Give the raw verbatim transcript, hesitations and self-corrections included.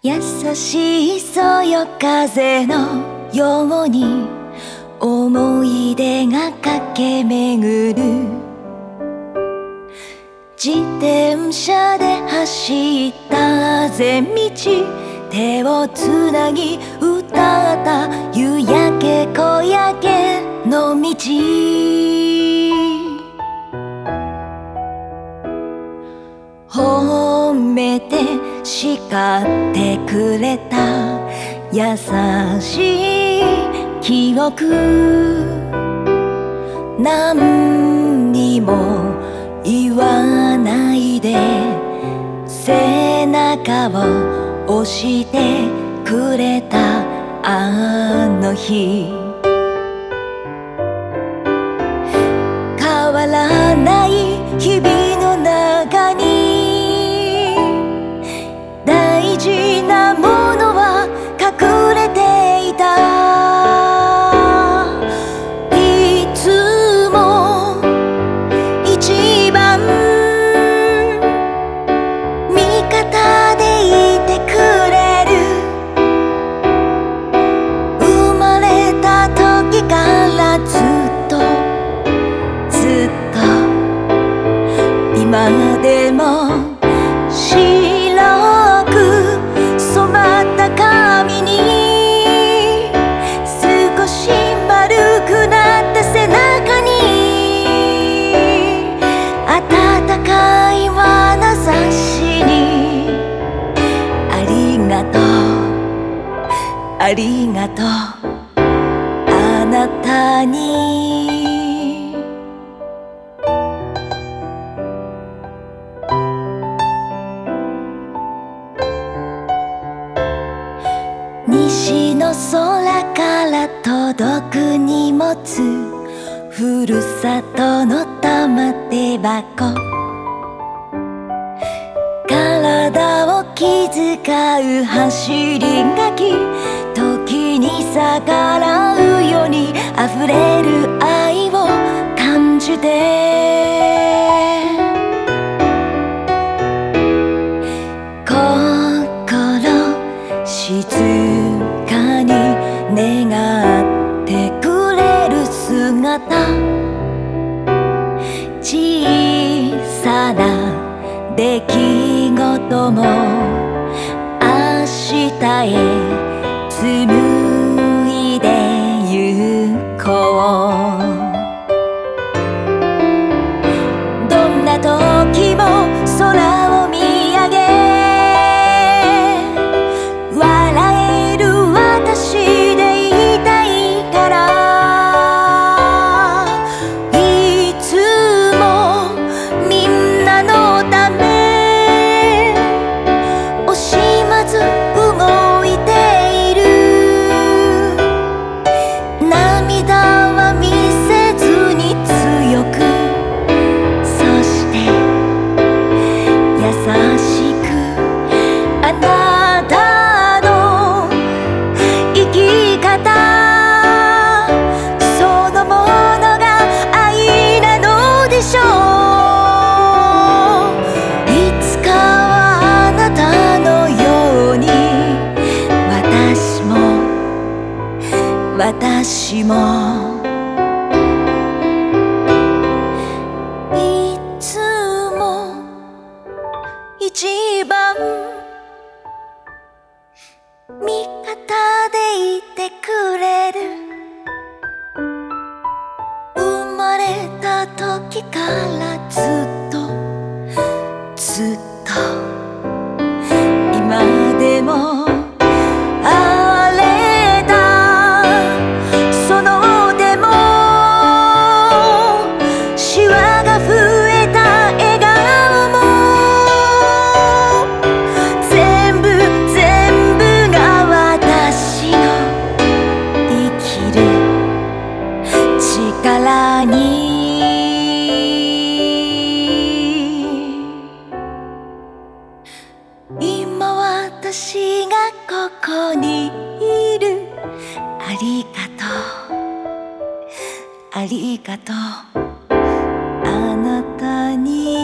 優しいそよ風のように思い出が駆け巡る。自転車で走ったあぜ道、手をつなぎ歌った夕焼け小焼けの道。褒めて叱ってくれた優しい記憶、何にも言わないで背中を押してくれたあの日。変わらない日々の中に大事なものは隠れていた。いつも一番味方でいてくれる。生まれた時からずっとずっと今でも白く染まった髪に少し丸くなった背中に温かい眼差しにありがとうありがとうあなたに。西の空から届く荷物、ふるさとの玉手箱、体を気遣う走り書き、時に逆らうように溢れる愛を感じて、心静かに願ってくれる姿、小さな出来事も明日へ紡いでゆこう。どんな時も空を見上げ笑える私でいたいから、いつもみんなのため惜しまず動いている。涙は見せずに強く、そして優しくあなたの生き方そのものが愛なのでしょう。いつかはあなたのように私も私もいつも一番味方でいてくれる。生まれた時からずっとずっと今でも荒れたその手もシワが増えた笑顔も全部全部が私の生きる力に。今私がここにいる。ありがとうありがとうあなたに。